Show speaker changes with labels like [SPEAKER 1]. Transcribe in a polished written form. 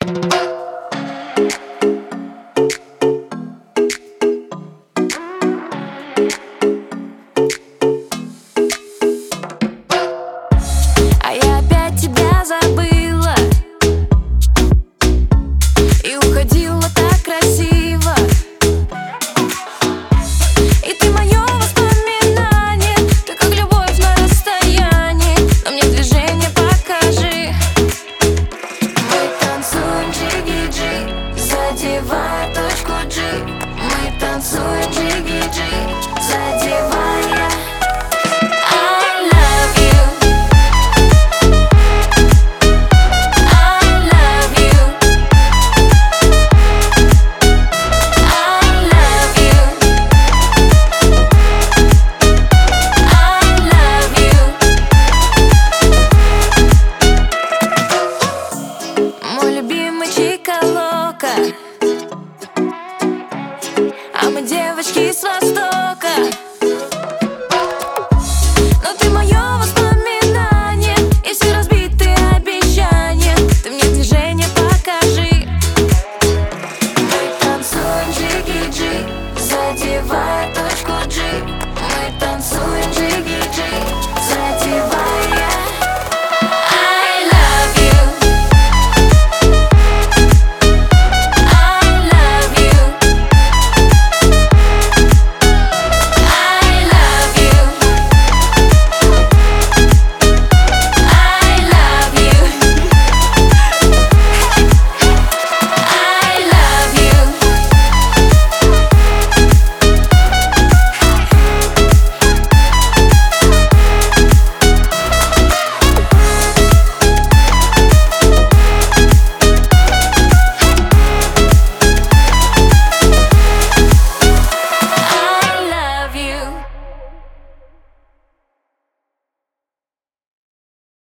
[SPEAKER 1] А я опять тебя забыла и уходила так красиво. И ты мое воспоминание, ты как любовь на расстоянии. Но мне движение покажи. Мы танцуем джиги-джи, задевая точку G. Мы танцуем джиги-джи, задевая. Мой любимый Чика Лока.